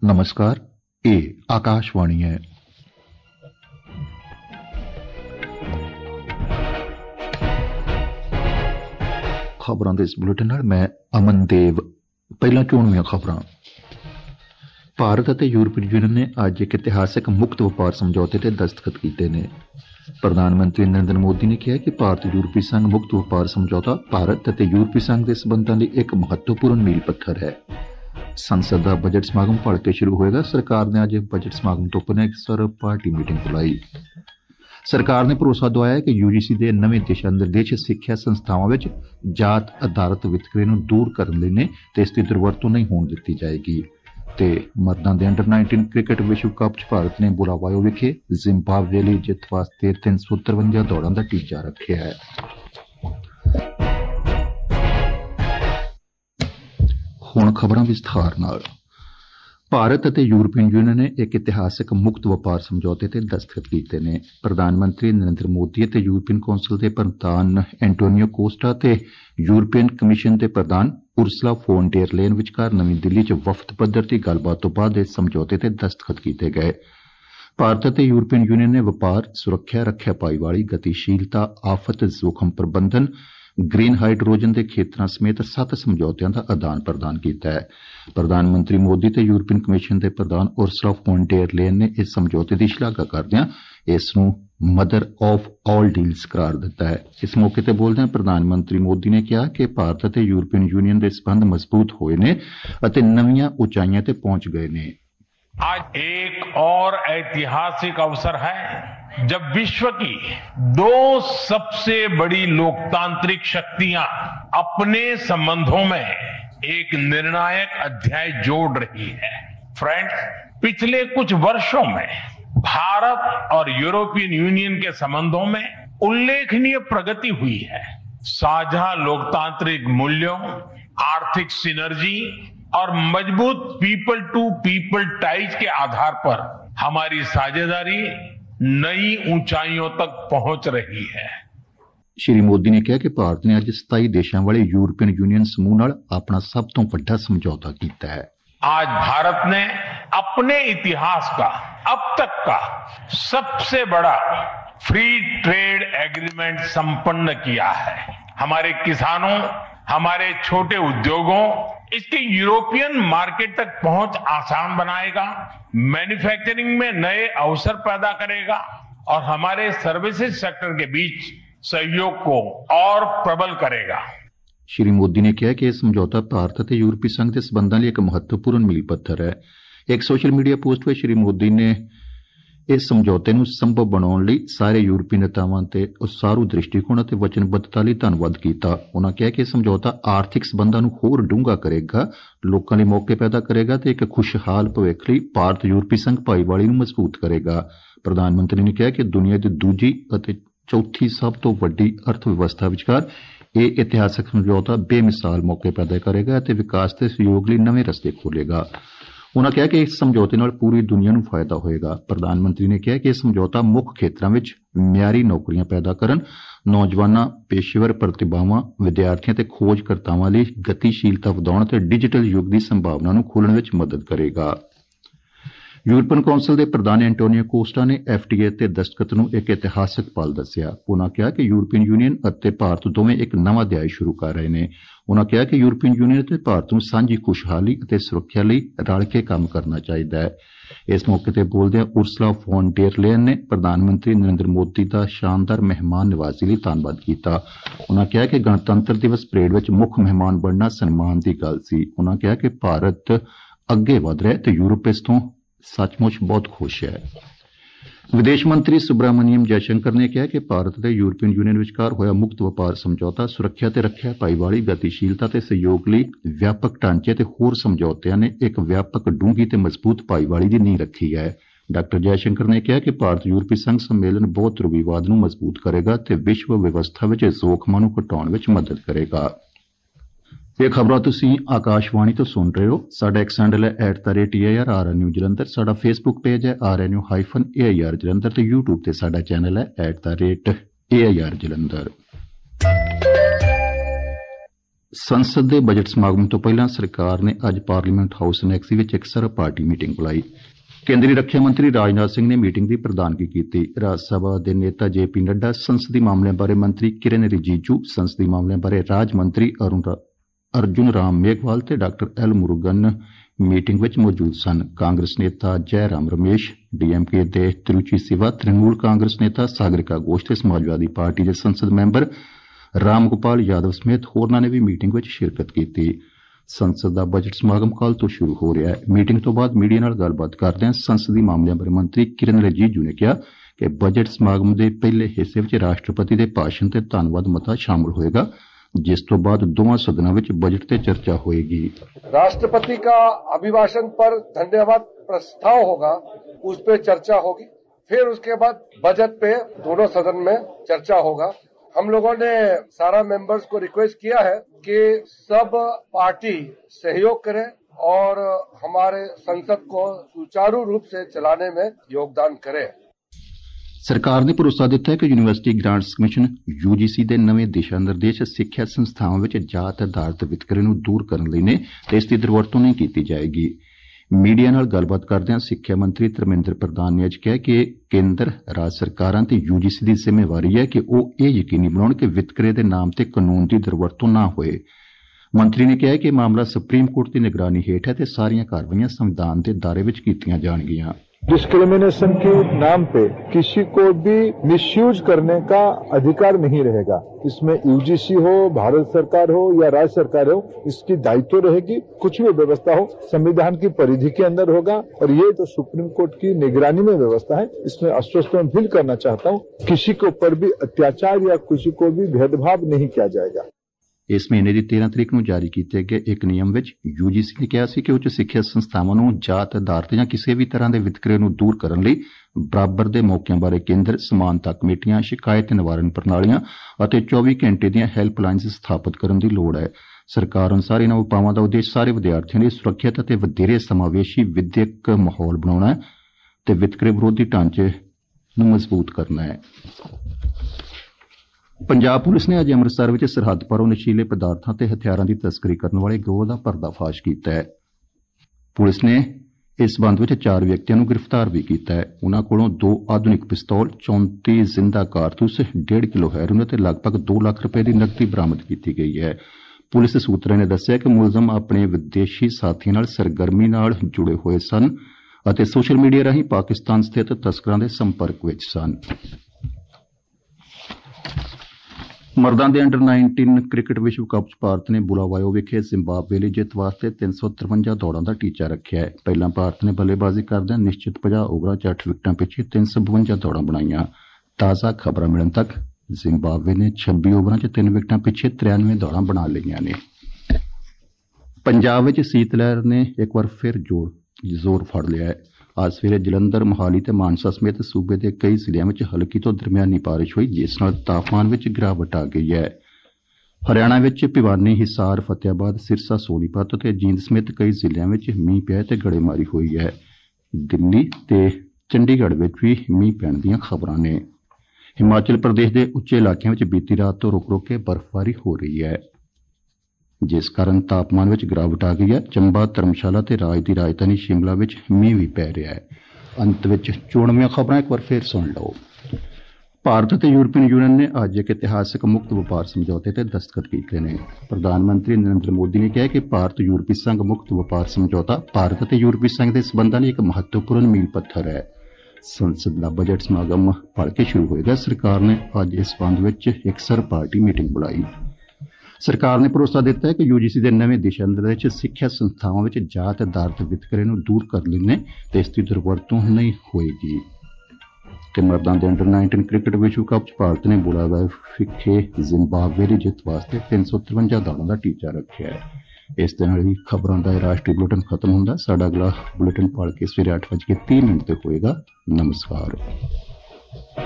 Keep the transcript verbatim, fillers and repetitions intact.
नमस्कार, ये आकाशवाणी है। खबरों के इस बुलेटिन नाल मैं अमन देव। पहला चोणवीं खबरां। भारत और यूरोपीय यूनियन ने अज एक इतिहासक मुक्त व्यापार समझौते ते दस्तखत कीते ने। प्रधानमंत्री नरेंद्र मोदी ने कहा कि भारत यूरोपीय संघ मुक्त व्यापार समझौता भारत और यूरोपीय संघ के संबंधों लिए एक महत्वपूर्ण मील पत्थर है। संसद का बजट समागम भड़के शुरू होएगा। सरकार ने अज बजट समागम तो पहले एक सर्व पार्टी मीटिंग बुलाई। सरकार ने भरोसा दवाया कि यूजीसी के नवे दिशा निर्देश सिक्ख्या संस्थावां विच जात आधारित वितकरे नूं दूर करने लई ने ते इसकी दुरवरतों नहीं होण दित्ती जाएगी। ते मर्दां दे अंडर नाइनटीन क्रिकेट विश्व कप च भारत ने बुलावायो विखे जिम्बाब्वे लई जित वास्ते तीन सौ तिरवंजा दौड़ां दा टीचा रखिया है। हुण खबरां विस्तार नाल। भारत और यूरोपीय यूनियन ने एक इतिहासक मुक्त व्यापार समझौते ते दस्तखत कीते ने। प्रधानमंत्री नरेंद्र मोदी ते यूरोपीयन कौंसल के प्रधान एंटोनियो कोस्टा ते यूरोपीयन कमीशन के प्रधान उर्सुला फोन डेर लेन विचकार नवी दिल्ली च वफद पद्धर की गलबात तो बाद इस समझौते ते दस्तखत किए गए। भारत और यूरोपीयन यूनियन ने व्यापार, सुरक्षा, रक्षा पाईवाली, गतिशीलता, आफत जोखम प्रबंधन, ग्रीन हाइड्रोजन के खेतरां समेत सत्त समझौतियां का आदान प्रदान किया है। प्रधानमंत्री मोदी ते यूरोपीयन कमीशन के प्रधान उर्सुला फोन डेर लेन ने इस समझौते की शलाघा करदियां इसनूं मदर ऑफ ऑल डील्स करार दिता है। इस मौके पर बोलदे प्रधानमंत्री मोदी ने कहा कि भारत और यूरोपीयन यूनियन के संबंध मजबूत होए ने अते नवीं ऊंचाइयां ते पहुंच गए ने। आज एक और ऐतिहासिक अवसर है जब विश्व की दो सबसे बड़ी लोकतांत्रिक शक्तियां अपने संबंधों में एक निर्णायक अध्याय जोड़ रही है। फ्रेंड्स, पिछले कुछ वर्षों में भारत और यूरोपियन यूनियन के संबंधों में उल्लेखनीय प्रगति हुई है। साझा लोकतांत्रिक मूल्यों, आर्थिक सिनर्जी और मजबूत पीपल टू पीपल टाइज के आधार पर हमारी साझेदारी नई ऊंचाइयों तक पहुंच रही है। श्री मोदी ने कहा कि भारत ने अज सताई देशों वाले यूरोपियन यूनियन समूह नाल अपना सब तो बड़ा समझौता किया है। आज भारत ने अपने इतिहास का अब तक का सबसे बड़ा फ्री ट्रेड एग्रीमेंट संपन्न किया है। हमारे किसानों, हमारे छोटे उद्योगों इसके यूरोपियन मार्केट तक पहुंच आसान बनाएगा, मैन्युफैक्चरिंग में नए अवसर पैदा करेगा और हमारे सर्विसेज सेक्टर के बीच सहयोग को और प्रबल करेगा। श्री मोदी ने कहा कि यह समझौता भारत और यूरोपीय संघ के संबंधों लिए एक महत्वपूर्ण मील पत्थर है। एक सोशल मीडिया पोस्ट में श्री मोदी ने इस समझौते को संभव बनाने लिए सारे यूरोपीय नेतावां ते उसारू दृष्टिकोण और वचनबद्धता लिए धन्यवाद किया। उन्होंने कहा कि यह समझौता आर्थिक संबंधों को होर डूंगा करेगा, लोगों लिए मौके पैदा करेगा तो एक खुशहाल भविख लिए भारत यूरोपीय संघ भाईवाली को मजबूत करेगा। प्रधानमंत्री ने कहा कि दुनिया की दूजी और चौथी सब तो वड्डी अर्थव्यवस्था विचकार यह इतिहासक समझौता बेमिसाल मौके पैदा करेगा और विकास के सहयोग लिए नवे रस्ते खोलेगा। उन्होंने कहा कि इस समझौते नाल पूरी दुनिया को फायदा होएगा। प्रधानमंत्री ने कहा कि यह समझौता मुख्य क्षेत्रों में म्यारी नौकरियां पैदा करन, नौजवानों, पेशेवर प्रतिभावां, विद्यार्थियों ते खोजकर्तावां लिए गतिशीलता वधाउण ते डिजिटल युग की संभावना नूं खोलण विच मदद करेगा। यूरोपियन कौंसल के प्रधान एंटोनियो कोस्टा ने एफटीए ते दस्तखत नूं एक इतिहासक पल दस्सिया। उन्होंने कहा कि यूरोपियन यूनियन और भारत दोवें एक नवा अध्याय शुरू कर रहे हैं। उन्होंने कहा कि यूरोपियन यूनियन और भारत नूं सांझी खुशहाली और सुरक्षा लिए रल के काम करना चाहिए है। इस मौके पर बोलदे उर्सुला फोन डेर लेन ने प्रधानमंत्री नरेंद्र मोदी का शानदार मेहमान नवाजी लिए धन्यवाद किया। उन्होंने कहा कि गणतंत्र दिवस परेड में मुख्य मेहमान बनना सन्मान की गल सी। उन्होंने कहा कि भारत अगे वध रहा है तो यूरोप इस तो सचमुच बहुत खुश है। विदेश मंत्री सुब्रमण्यम जयशंकर ने कहा कि भारत और यूरोपियन यूनियन विचकार होया मुक्त व्यापार समझौता सुरक्षा ते रक्षा पाईवाली, गतिशीलता ते सहयोग लिए व्यापक ढांचे ते होर समझौतियां ने एक व्यापक डूंगी ते मजबूत पाईवाली की नींह रखी है। डॉक्टर जयशंकर ने कहा कि भारत यूरोपीय संघ सम्मेलन बहुत रूढ़ीवाद नूं मजबूत करेगा ते विश्व व्यवस्था विच जोखमां नूं घटाउण विच मदद करेगा। ये खबरां तुसीं आकाशवाणी तो सुन रहे हो। साडा एक्स हैंडल है at the rate A I R R N U Jalandhar. साडा फेसबुक पेज है R N U hyphen A I R Jalandhar ते यूट्यूब ते साडा चैनल है at the rate A I R Jalandhar. ਸੰਸਦ ਦੇ ਬਜਟ ਸਮਾਗਮ ਤੋਂ ਪਹਿਲਾਂ ਸਰਕਾਰ ਨੇ ਅੱਜ ਪਾਰਲੀਮੈਂਟ ਹਾਊਸ ਨੈਕਸੀ ਵਿੱਚ ਇੱਕ ਸਰਬ ਪਾਰਟੀ ਮੀਟਿੰਗ ਬੁਲਾਈ। ਕੇਂਦਰੀ ਰੱਖਿਆ ਮੰਤਰੀ ਰਾਜਨਾਥ ਸਿੰਘ ਨੇ ਮੀਟਿੰਗ ਦੀ ਪ੍ਰਧਾਨਗੀ ਕੀਤੀ। ਰਾਜ ਸਭਾ ਦੇ ਨੇਤਾ ਜੇ ਪੀ ਨੱਡਾ, ਸੰਸਦੀ ਮਾਮਲਿਆਂ ਬਾਰੇ ਮੰਤਰੀ ਕਿਰਨ ਰਿਜੀਜੂ, ਸੰਸਦੀ ਮਾਮਲਿਆਂ ਬਾਰੇ ਰਾਜ ਮੰਤਰੀ ਅਰਜੁਨ ਰਾਮ ਮੇਘਵਾਲ ਤੇ ਡਾਕਟਰ ਐਲ ਮੁਰੂਗਨ ਮੀਟਿੰਗ ਵਿੱਚ ਮੌਜੂਦ ਸਨ। ਕਾਂਗਰਸ ਨੇਤਾ ਜੈ ਰਾਮ ਰਮੇਸ਼, ਡੀਐਮਕੇ ਦੇ ਤਿਰੂਚੀ ਸਿਵਾ, ਤ੍ਰਿਣਮੂਲ ਕਾਂਗਰਸ ਨੇਤਾ ਸਾਗਰਿਕਾ ਘੋਸ਼ ਤੇ ਸਮਾਜਵਾਦੀ ਪਾਰਟੀ ਦੇ ਸੰਸਦ ਮੈਂਬਰ ਰਾਮ ਗੋਪਾਲ ਯਾਦਵ ਸਮੇਤ ਹੋਰਨਾਂ ਨੇ ਵੀ ਮੀਟਿੰਗ ਵਿੱਚ ਸ਼ਿਰਕਤ ਕੀਤੀ। ਸੰਸਦ ਦਾ ਬਜਟ ਸਮਾਗਮ ਕੱਲ੍ਹ ਤੋਂ ਸ਼ੁਰੂ ਹੋ ਰਿਹਾ ਹੈ। ਮੀਟਿੰਗ ਤੋਂ ਬਾਅਦ ਮੀਡੀਆ ਨਾਲ ਗੱਲਬਾਤ ਕਰਦਿਆਂ ਸੰਸਦੀ ਮਾਮਲਿਆਂ ਬਾਰੇ ਮੰਤਰੀ ਕਿਰਨ ਰਿਜੀਜੂ ਨੇ ਕਿਹਾ ਕਿ ਬਜਟ ਸਮਾਗਮ ਦੇ ਪਹਿਲੇ ਹਿੱਸੇ ਵਿੱਚ ਰਾਸ਼ਟਰਪਤੀ ਦੇ ਭਾਸ਼ਣ ਤੇ ਧੰਨਵਾਦ ਮਤਾ ਸ਼ਾਮਲ ਹੋਏਗਾ, जिस तो बाद दोवां सदनों में बजट पे चर्चा होगी। राष्ट्रपति का अभिभाषण पर धन्यवाद प्रस्ताव होगा, उस पे चर्चा होगी। फिर उसके बाद बजट पे दोनों सदन में चर्चा होगा। हम लोगों ने सारा मेंबर्स को रिक्वेस्ट किया है कि सब पार्टी सहयोग करें और हमारे संसद को सुचारू रूप से चलाने में योगदान करें। ਸਰਕਾਰ ਨੇ ਭਰੋਸਾ ਦਿੱਤਾ ਹੈ ਕਿ ਯੂਨੀਵਰਸਿਟੀ ਗ੍ਰਾਂਟਸ ਕਮਿਸ਼ਨ ਯੂ ਜੀ ਸੀ ਦੇ ਨਵੇਂ ਦਿਸ਼ਾ ਨਿਰਦੇਸ਼ ਸਿੱਖਿਆ ਸੰਸਥਾਵਾਂ ਵਿੱਚ ਜਾਤ ਆਧਾਰਿਤ ਵਿਤਕਰੇ ਨੂੰ ਦੂਰ ਕਰਨ ਲਈ ਨੇ ਤੇ ਇਸ ਦੀ ਦੁਰਵਰਤੋਂ ਨਹੀਂ ਕੀਤੀ ਜਾਏਗੀ। ਮੀਡੀਆ ਨਾਲ ਗੱਲਬਾਤ ਕਰਦਿਆਂ ਸਿੱਖਿਆ ਮੰਤਰੀ ਧਰਮਿੰਦਰ ਪ੍ਰਧਾਨ ਨੇ ਅੱਜ ਕਿਹਾ ਕਿ ਕੇਂਦਰ ਰਾਜ ਸਰਕਾਰਾਂ ਤੇ ਯੂ ਜੀ ਸੀ ਦੀ ਜ਼ਿੰਮੇਵਾਰੀ ਹੈ ਕਿ ਉਹ ਇਹ ਯਕੀਨੀ ਬਣਾਉਣ ਕਿ ਵਿਤਕਰੇ ਦੇ ਨਾਮ ਤੇ ਕਾਨੂੰਨ ਦੀ ਦੁਰਵਰਤੋਂ ਨਾ ਹੋਏ। ਮੰਤਰੀ ਨੇ ਕਿਹਾ ਕਿ ਮਾਮਲਾ ਸੁਪਰੀਮ ਕੋਰਟ ਦੀ ਨਿਗਰਾਨੀ ਹੇਠ ਹੈ ਤੇ ਸਾਰੀਆਂ ਕਾਰਵਾਈਆਂ ਸੰਵਿਧਾਨ ਦੇ ਦਾਇਰੇ ਵਿੱਚ ਕੀਤੀਆਂ ਜਾਣਗੀਆਂ। डिस्क्रिमिनेशन के नाम पे किसी को भी मिसयूज करने का अधिकार नहीं रहेगा। इसमें यूजीसी हो, भारत सरकार हो या राज्य सरकार हो, इसकी दायित्व रहेगी। कुछ भी व्यवस्था हो संविधान की परिधि के अंदर होगा और ये तो सुप्रीम कोर्ट की निगरानी में व्यवस्था है। इसमें आश्वस्त मैं अपील करना चाहता हूँ, किसी के ऊपर भी अत्याचार या किसी को भी भेदभाव नहीं किया जाएगा। ਇਸ ਮਹੀਨੇ ਦੀ ਤੇਰਾਂ ਤਰੀਕ ਨੂੰ ਜਾਰੀ ਕੀਤੇ ਗਏ ਇੱਕ ਨਿਯਮ ਵਿੱਚ ਯੂ ਜੀ ਸੀ ਨੇ ਕਿਹਾ ਸੀ ਕਿ ਉੱਚ ਸਿੱਖਿਆ ਸੰਸਥਾਵਾਂ ਨੂੰ ਜਾਤ ਆਧਾਰਿਤ ਜਾਂ ਕਿਸੇ ਵੀ ਤਰ੍ਹਾਂ ਦੇ ਵਿਤਕਰੇ ਨੂੰ ਦੂਰ ਕਰਨ ਲਈ ਬਰਾਬਰ ਦੇ ਮੌਕਿਆਂ ਬਾਰੇ ਕੇਂਦਰ, ਸਮਾਨਤਾ ਕਮੇਟੀਆਂ, ਸ਼ਿਕਾਇਤ ਨਿਵਾਰਨ ਪ੍ਰਣਾਲੀਆਂ ਅਤੇ ਚੌਵੀ ਘੰਟੇ ਦੀਆਂ ਹੈਲਪਲਾਈਨਸ ਸਥਾਪਿਤ ਕਰਨ ਦੀ ਲੋੜ ਹੈ। ਸਰਕਾਰ ਅਨੁਸਾਰ ਇਹਨਾਂ ਉਪਾਵਾਂ ਦਾ ਉਦੇਸ਼ ਸਾਰੇ ਵਿਦਿਆਰਥੀਆਂ ਲਈ ਸੁਰੱਖਿਅਤ ਅਤੇ ਵਧੇਰੇ ਸਮਾਵੇਸ਼ੀ ਵਿਦਿਅਕ ਮਾਹੌਲ ਬਣਾਉਣਾ ਹੈ ਤੇ ਵਿਤਕਰੇ ਵਿਰੋਧੀ ਢਾਂਚੇ ਨੂੰ ਮਜ਼ਬੂਤ ਕਰਨਾ ਹੈ। ਪੰਜਾਬ ਪੁਲਿਸ ਨੇ ਅੱਜ ਅੰਮ੍ਰਿਤਸਰ ਵਿੱਚ ਸਰਹੱਦ ਪਾਰੋਂ ਨਸ਼ੀਲੇ ਪਦਾਰਥਾਂ ਤੇ ਹਥਿਆਰਾਂ ਦੀ ਤਸਕਰੀ ਕਰਨ ਵਾਲੇ ਗਿਰੋਹ ਦਾ ਪਰਦਾਫਾਸ਼ ਕੀਤਾ ਹੈ। ਪੁਲਿਸ ਨੇ ਇਸ ਸਬੰਧ ਵਿੱਚ ਚਾਰ ਵਿਅਕਤੀਆਂ ਨੂੰ ਗ੍ਰਿਫਤਾਰ ਵੀ ਕੀਤਾ ਹੈ। ਉਨ੍ਹਾਂ ਕੋਲੋਂ ਦੋ ਆਧੁਨਿਕ ਪਿਸਤੌਲ, ਚੌਂਤੀ ਜ਼ਿੰਦਾ ਕਾਰਤੂਸ, ਡੇਢ ਕਿਲੋ ਹੈਰੋਇਨ ਅਤੇ ਲਗਭਗ ਦੋ ਲੱਖ ਰੁਪਏ ਦੀ ਨਕਦੀ ਬਰਾਮਦ ਕੀਤੀ ਗਈ ਹੈ। ਪੁਲਿਸ ਸੂਤਰਾਂ ਨੇ ਦੱਸਿਆ ਕਿ ਮੁਲਜ਼ਮ ਆਪਣੇ ਵਿਦੇਸ਼ੀ ਸਾਥੀਆਂ ਨਾਲ ਸਰਗਰਮੀ ਨਾਲ ਜੁੜੇ ਹੋਏ ਸਨ ਅਤੇ ਸੋਸ਼ਲ ਮੀਡੀਆ ਰਾਹੀਂ ਪਾਕਿਸਤਾਨ ਸਥਿਤ ਤਸਕਰਾਂ ਦੇ ਸੰਪਰਕ ਵਿੱਚ ਸਨ। ਮਰਦਾਂ ਦੇ ਅੰਡਰ ਉੱਨੀ ਕ੍ਰਿਕਟ ਵਿਸ਼ਵ ਕੱਪ ਚ ਭਾਰਤ ਨੇ ਬੁਲਾਵਾਇਓ ਵਿਖੇ ਜ਼ਿੰਬਾਬਵੇ ਲਈ ਜਿੱਤ ਵਾਸਤੇ ਤਿੰਨ ਸੌ ਤਰਵੰਜਾ ਦੌੜਾਂ ਦਾ ਟੀਚਾ ਰੱਖਿਆ ਹੈ। ਪਹਿਲਾਂ ਭਾਰਤ ਨੇ ਬੱਲੇਬਾਜ਼ੀ ਕਰਦਿਆਂ ਨਿਸ਼ਚਿਤ ਪੰਜਾਹ ਓਵਰਾਂ ਚ ਅੱਠ ਵਿਕਟਾਂ ਪਿੱਛੇ ਤਿੰਨ ਸੌ ਬਵੰਜਾ ਦੌੜਾਂ ਬਣਾਈਆਂ। ਤਾਜ਼ਾ ਖਬਰਾਂ ਮਿਲਣ ਤੱਕ ਜ਼ਿੰਬਾਬਵੇ ਨੇ ਛੱਬੀ ਓਵਰਾਂ ਚ ਤਿੰਨ ਵਿਕਟਾਂ ਪਿੱਛੇ ਤਰਿਆਨਵੇਂ ਦੌੜਾਂ ਬਣਾ ਲਈਆਂ ਨੇ। ਪੰਜਾਬ ਵਿੱਚ ਸੀਤ ਲਹਿਰ ਨੇ ਇੱਕ ਵਾਰ ਫਿਰ ਜੋਰ ਜ਼ੋਰ ਫੜ ਲਿਆ ਹੈ। ਅੱਜ ਸਵੇਰੇ ਜਲੰਧਰ, ਮੋਹਾਲੀ ਤੇ ਮਾਨਸਾ ਸਮੇਤ ਸੂਬੇ ਦੇ ਕਈ ਜ਼ਿਲ੍ਹਿਆਂ ਵਿੱਚ ਹਲਕੀ ਤੋਂ ਦਰਮਿਆਨੀ ਬਾਰਿਸ਼ ਹੋਈ, ਜਿਸ ਨਾਲ ਤਾਪਮਾਨ ਵਿੱਚ ਗਿਰਾਵਟ ਆ ਗਈ ਹੈ। ਹਰਿਆਣਾ ਵਿੱਚ ਭਿਵਾਨੀ, ਹਿਸਾਰ, ਫਤਿਆਬਾਦ, ਸਿਰਸਾ, ਸੋਨੀਪਤ ਤੇ ਜੀਂਦ ਸਮੇਤ ਕਈ ਜ਼ਿਲ੍ਹਿਆਂ ਵਿੱਚ ਮੀਂਹ ਪਿਆ ਤੇ ਗੜੇਮਾਰੀ ਹੋਈ ਹੈ। ਦਿੱਲੀ ਤੇ ਚੰਡੀਗੜ੍ਹ ਵਿੱਚ ਵੀ ਮੀਂਹ ਪੈਣ ਦੀਆਂ ਖਬਰਾਂ ਨੇ। ਹਿਮਾਚਲ ਪ੍ਰਦੇਸ਼ ਦੇ ਉੱਚੇ ਇਲਾਕਿਆਂ ਵਿੱਚ ਬੀਤੀ ਰਾਤ ਤੋਂ ਰੁਕ ਰੁਕ ਕੇ ਬਰਫ਼ਬਾਰੀ ਹੋ ਰਹੀ ਹੈ, ਜਿਸ ਕਾਰਨ ਤਾਪਮਾਨ ਵਿੱਚ ਗਿਰਾਵਟ ਆ ਗਈ ਹੈ। ਚੰਬਾ, ਧਰਮਸ਼ਾਲਾ ਤੇ ਰਾਜ ਦੀ ਰਾਜਧਾਨੀ ਸ਼ਿਮਲਾ ਵਿੱਚ ਮੀਂਹ ਵੀ ਪੈ ਰਿਹਾ ਹੈ। ਅੰਤ ਵਿੱਚ ਚੋਣਵੀਆਂ ਖਬਰਾਂ ਇੱਕ ਵਾਰ ਫਿਰ ਸੁਣ ਲਓ। ਭਾਰਤ ਅਤੇ ਯੂਰਪੀਅਨ ਯੂਨੀਅਨ ਨੇ ਅੱਜ ਇੱਕ ਇਤਿਹਾਸਕ ਮੁਕਤ ਵਪਾਰ ਸਮਝੌਤੇ ਤੇ ਦਸਤਖਤ ਕੀਤੇ ਨੇ। ਪ੍ਰਧਾਨ ਮੰਤਰੀ ਨਰਿੰਦਰ ਮੋਦੀ ਨੇ ਕਿਹਾ ਕਿ ਭਾਰਤ ਯੂਰਪੀ ਸੰਘ ਮੁਕਤ ਵਪਾਰ ਸਮਝੌਤਾ ਭਾਰਤ ਅਤੇ ਯੂਰਪੀ ਸੰਘ ਦੇ ਸਬੰਧਾਂ ਲਈ ਇੱਕ ਮਹੱਤਵਪੂਰਨ ਮੀਲ ਪੱਥਰ ਹੈ। ਸੰਸਦ ਦਾ ਬਜਟ ਸਮਾਗਮ ਭਲਕੇ ਸ਼ੁਰੂ ਹੋਏਗਾ। ਸਰਕਾਰ ਨੇ ਅੱਜ ਇਸ ਸਬੰਧ ਵਿੱਚ ਇੱਕ ਸਰਬ ਪਾਰਟੀ ਮੀਟਿੰਗ ਬੁਲਾਈ। ਸਰਕਾਰ ਨੇ ਭਰੋਸਾ ਦਿੱਤਾ ਹੈ ਕਿ ਯੂ ਜੀ ਸੀ ਦੇ ਨਵੇਂ ਦਿਸ਼ਾ ਨਿਰਦੇਸ਼ ਸਿੱਖਿਆ ਸੰਸਥਾਵਾਂ ਵਿੱਚ ਜਾਤ ਆਧਾਰਿਤ ਵਿਤਕਰੇ ਨੂੰ ਦੂਰ ਕਰ ਲੈਣੇ ਤੇ ਇਸ ਦੀ ਦੁਰਵਰਤੋਂ ਨਹੀਂ ਹੋਏਗੀ। ਤੇ ਮਰਦਾਂ ਦੇ ਅੰਡਰ ਉੱਨੀ ਕ੍ਰਿਕਟ ਵਿਸ਼ਵ ਕੱਪ ਚ ਭਾਰਤ ਨੇ ਬੁਲਾਵਾਇਓ ਵਿਖੇ ਜ਼ਿੰਬਾਬਵੇ ਦੀ ਜਿੱਤ ਵਾਸਤੇ ਤਿੰਨ ਸੌ ਤਰਵੰਜਾ ਦੌੜਾਂ ਦਾ ਟੀਚਾ ਰੱਖਿਆ ਹੈ। ਇਸ ਦੇ ਨਾਲ ਹੀ ਖਬਰਾਂ ਦਾ ਰਾਸ਼ਟਰੀ ਬੁਲੇਟਿਨ ਖਤਮ ਹੁੰਦਾ। ਸਾਡਾ ਅਗਲਾ ਬੁਲੇਟਿਨ ਪੜ੍ਹ ਕੇ ਸਵੇਰੇ ਅੱਠ ਵਜੇ ਤੀਹ ਮਿੰਟ ਤੇ ਹੋਏਗਾ। ਨਮਸਕਾਰ।